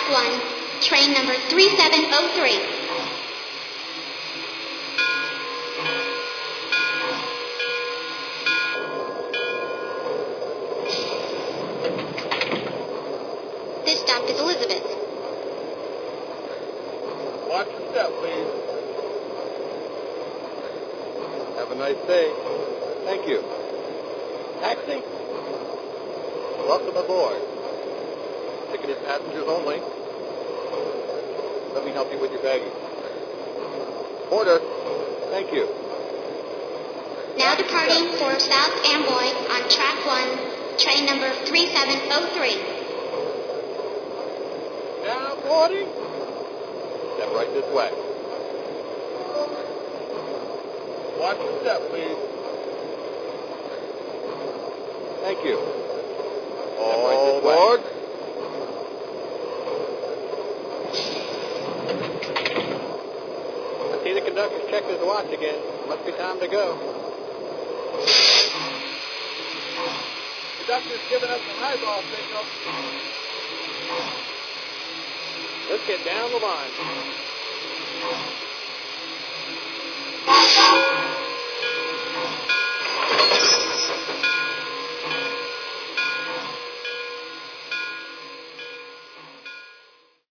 1, train number 3703. This stop is Elizabeth. Watch your step, please. Have a nice day. Thank you. Taxi? Welcome aboard. Ticketed passengers only. Let me help you with your baggage. Porter, thank you. Now departing for South Amboy on track 1, train number 3703. Now boarding. Step right this way. Watch your step, please. Thank you. All aboard. I see the conductor's checked his watch again. Must be time to go. Conductor's giving us some highball signal. Let's get down the line.